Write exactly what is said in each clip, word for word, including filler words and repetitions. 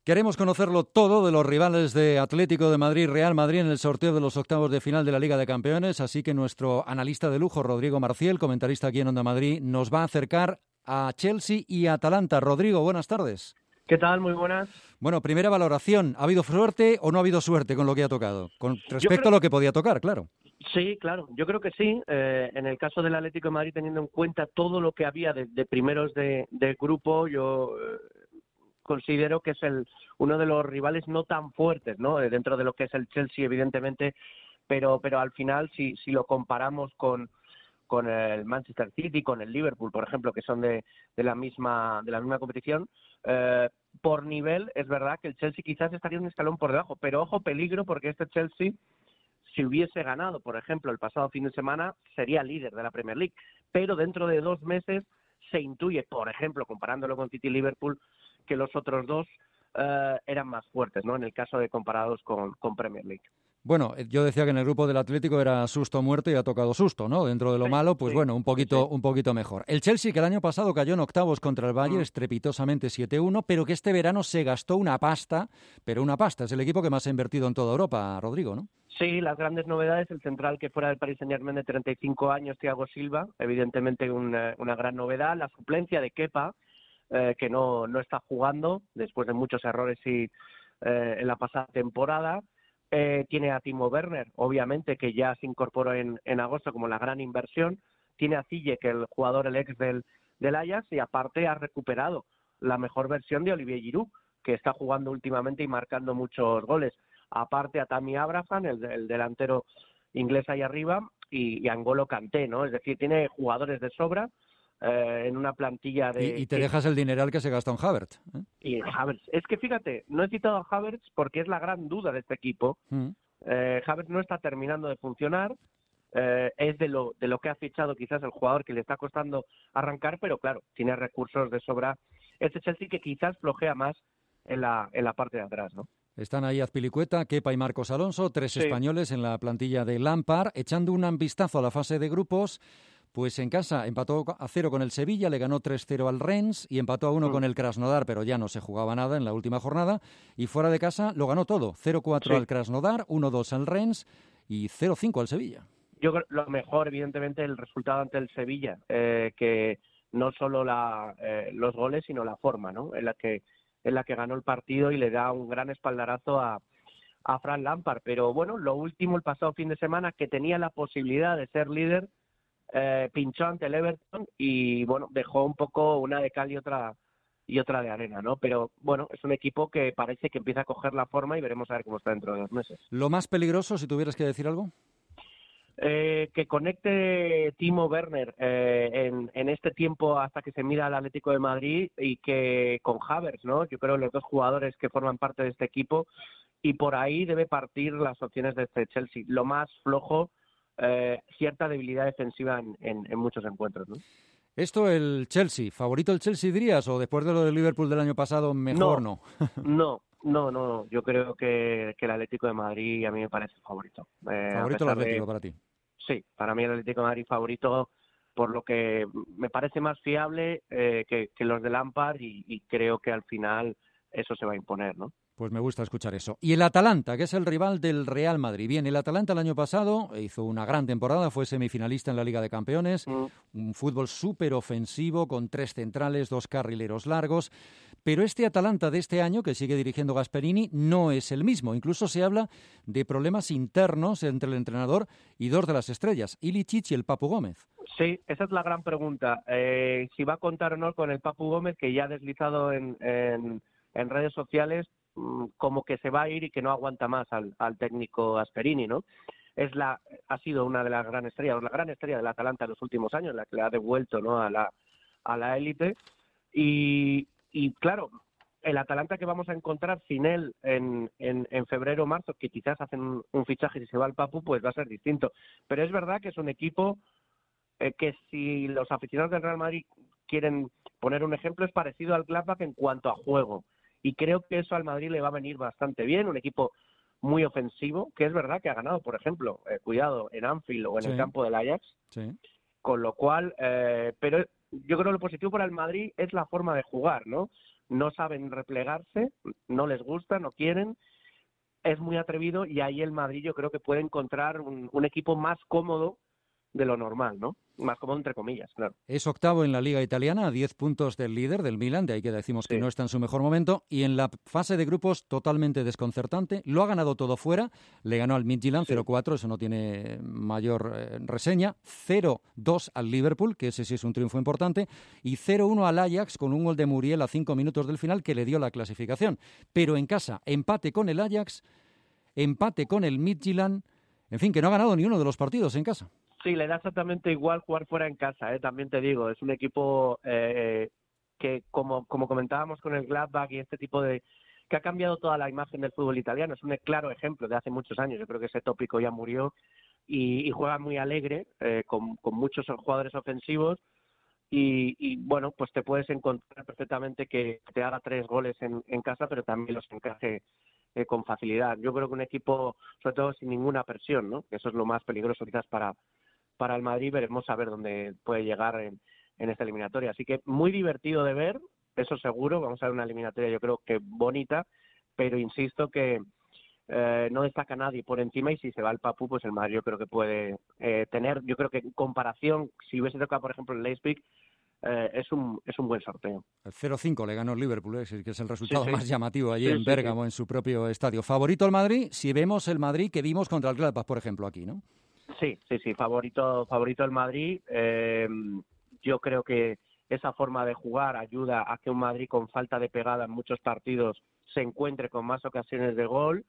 Queremos conocerlo todo de los rivales de Atlético de Madrid, Real Madrid en el sorteo de los octavos de final de la Liga de Campeones, así que nuestro analista de lujo, Rodrigo Marciel, comentarista aquí en Onda Madrid, nos va a acercar a Chelsea y Atalanta. Rodrigo, buenas tardes. ¿Qué tal? Muy buenas. Bueno, primera valoración, ¿ha habido suerte o no ha habido suerte con lo que ha tocado? Con respecto creo... a lo que podía tocar, claro. Sí, claro, yo creo que sí. Eh, en el caso del Atlético de Madrid, teniendo en cuenta todo lo que había de, de primeros de, de grupo, yo eh, considero que es el uno de los rivales no tan fuertes, ¿no? Eh, dentro de lo que es el Chelsea, evidentemente, pero pero al final, si si lo comparamos con con el Manchester City, con el Liverpool, por ejemplo, que son de, de la misma de la misma competición, eh, por nivel es verdad que el Chelsea quizás estaría un escalón por debajo, pero ojo, peligro, porque este Chelsea, si hubiese ganado, por ejemplo, el pasado fin de semana, sería líder de la Premier League, pero dentro de dos meses se intuye, por ejemplo, comparándolo con City y Liverpool, que los otros dos eh, eran más fuertes, ¿no? En el caso de comparados con, con Premier League. Bueno, yo decía que en el grupo del Atlético era susto muerte y ha tocado susto, ¿no? Dentro de lo sí, malo, pues sí, bueno, un poquito, sí, sí. un poquito mejor. El Chelsea, que el año pasado cayó en octavos contra el Bayern, mm. estrepitosamente siete uno, pero que este verano se gastó una pasta, pero una pasta. Es el equipo que más ha invertido en toda Europa, Rodrigo, ¿no? Sí, las grandes novedades, el central que fuera del Paris Saint-Germain de treinta y cinco años, Thiago Silva, evidentemente una, una gran novedad. La suplencia de Kepa, eh, que no, no está jugando después de muchos errores y, eh, en la pasada temporada. Eh, tiene a Timo Werner, obviamente, que ya se incorporó en, en agosto como la gran inversión. Tiene a Ziyech, que el jugador, el ex del, del Ajax, y aparte ha recuperado la mejor versión de Olivier Giroud, que está jugando últimamente y marcando muchos goles. Aparte a Tammy Abraham, el, el delantero inglés ahí arriba, y, y a N'Golo Kanté, ¿no? Es decir, tiene jugadores de sobra eh, en una plantilla de... Y, y te que... dejas el dineral que se gasta en Havertz, ¿eh? Y Havertz. Es que fíjate, no he citado a Havertz porque es la gran duda de este equipo. Mm. Eh, Havertz no está terminando de funcionar. Eh, es de lo, de lo que ha fichado quizás el jugador que le está costando arrancar, pero claro, tiene recursos de sobra. Este Chelsea que quizás flojea más en la, en la parte de atrás, ¿no? Están ahí Azpilicueta, Kepa y Marcos Alonso, tres sí. españoles en la plantilla de Lampard, echando un vistazo a la fase de grupos. Pues en casa empató a cero con el Sevilla, le ganó tres cero al Rennes y empató a uno mm. con el Krasnodar, pero ya no se jugaba nada en la última jornada. Y fuera de casa lo ganó todo, cero cuatro sí. al Krasnodar, uno dos al Rennes y cero cinco al Sevilla. Yo creo lo mejor, evidentemente, el resultado ante el Sevilla, eh, que no solo la, eh, los goles, sino la forma, ¿no? En la que en la que ganó el partido y le da un gran espaldarazo a, a Frank Lampard. Pero bueno, lo último, el pasado fin de semana, que tenía la posibilidad de ser líder, eh, pinchó ante el Everton y bueno, dejó un poco una de cal y otra y otra de arena, ¿no? Pero bueno, es un equipo que parece que empieza a coger la forma y veremos a ver cómo está dentro de dos meses. ¿Lo más peligroso, si tuvieras que decir algo? Eh, que conecte Timo Werner eh, en, en este tiempo hasta que se mida al Atlético de Madrid y que con Havertz, ¿no? Yo creo los dos jugadores que forman parte de este equipo y por ahí debe partir las opciones de este Chelsea. Lo más flojo, eh, cierta debilidad defensiva en, en, en muchos encuentros, ¿no? Esto el Chelsea, ¿favorito el Chelsea dirías o después de lo del Liverpool del año pasado mejor no? No, no, no, no. Yo creo que, que el Atlético de Madrid a mí me parece favorito. Eh, ¿Favorito el Atlético de... para ti? Sí, para mí el Atlético de Madrid favorito por lo que me parece más fiable eh, que, que los de Lampard y, y creo que al final eso se va a imponer, ¿no? Pues me gusta escuchar eso. Y el Atalanta, que es el rival del Real Madrid. Bien, el Atalanta el año pasado hizo una gran temporada, fue semifinalista en la Liga de Campeones, mm. un fútbol súper ofensivo con tres centrales, dos carrileros largos. Pero este Atalanta de este año, que sigue dirigiendo Gasperini, no es el mismo. Incluso se habla de problemas internos entre el entrenador y dos de las estrellas, Ilicic y el Papu Gómez. Sí, esa es la gran pregunta. Eh, si va a contar o no con el Papu Gómez, que ya ha deslizado en, en, en redes sociales como que se va a ir y que no aguanta más al, al técnico Gasperini, ¿no? Es la, ha sido una de las grandes estrellas, la gran estrella del Atalanta en los últimos años, la que le ha devuelto, ¿no? a la a la élite y, y claro, el Atalanta que vamos a encontrar sin él en, en, en febrero o marzo, que quizás hacen un, un fichaje y se va el Papu, pues va a ser distinto. Pero es verdad que es un equipo eh, que si los aficionados del Real Madrid quieren poner un ejemplo, es parecido al Gladbach en cuanto a juego. Y creo que eso al Madrid le va a venir bastante bien, un equipo muy ofensivo, que es verdad que ha ganado, por ejemplo, eh, cuidado, en Anfield o en sí. el campo del Ajax, sí. con lo cual, eh, pero yo creo que lo positivo para el Madrid es la forma de jugar, ¿no? no saben replegarse, no les gusta, no quieren, es muy atrevido y ahí el Madrid yo creo que puede encontrar un, un equipo más cómodo de lo normal, ¿no? Más cómodo entre comillas, claro. Es octavo en la Liga Italiana, a diez puntos del líder, del Milan, de ahí que decimos que sí. no está en su mejor momento, y en la fase de grupos totalmente desconcertante, lo ha ganado todo fuera, le ganó al Midtjylland sí. cero cuatro, eso no tiene mayor eh, reseña, cero dos al Liverpool, que ese sí es un triunfo importante, y cero uno al Ajax con un gol de Muriel a cinco minutos del final que le dio la clasificación. Pero en casa, empate con el Ajax, empate con el Midtjylland, en fin, que no ha ganado ni uno de los partidos en casa. Sí, le da exactamente igual jugar fuera en casa, ¿eh? También te digo, es un equipo eh, que, como, como comentábamos con el Gladbach y este tipo de... que ha cambiado toda la imagen del fútbol italiano, es un claro ejemplo de hace muchos años, yo creo que ese tópico ya murió, y, y juega muy alegre, eh, con, con muchos jugadores ofensivos, y, y bueno, pues te puedes encontrar perfectamente que te haga tres goles en, en casa, pero también los encaje eh, con facilidad. Yo creo que un equipo, sobre todo sin ninguna presión, ¿no? Que eso es lo más peligroso quizás para... para el Madrid, veremos a ver dónde puede llegar en, en esta eliminatoria. Así que muy divertido de ver, eso seguro, vamos a ver una eliminatoria yo creo que bonita, pero insisto que eh, no destaca nadie por encima y si se va el Papu, pues el Madrid yo creo que puede eh, tener, yo creo que en comparación, si hubiese tocado por ejemplo el Leipzig, eh, es un es un buen sorteo. El cero cinco le ganó el Liverpool, ¿eh? Que es el resultado sí, sí. más llamativo allí sí, en sí, Bérgamo, sí. en su propio estadio. Favorito el Madrid, si vemos el Madrid que vimos contra el Gladbach, por ejemplo, aquí, ¿no? Sí, sí, sí, favorito, favorito el Madrid. Eh, yo creo que esa forma de jugar ayuda a que un Madrid con falta de pegada en muchos partidos se encuentre con más ocasiones de gol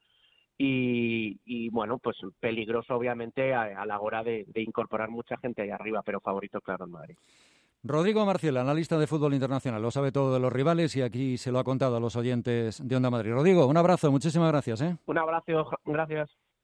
y, y bueno, pues peligroso obviamente a, a la hora de, de incorporar mucha gente ahí arriba, pero favorito claro el Madrid. Rodrigo Marcial, analista de fútbol internacional, lo sabe todo de los rivales y aquí se lo ha contado a los oyentes de Onda Madrid. Rodrigo, un abrazo, muchísimas gracias. ¿eh? Un abrazo, gracias.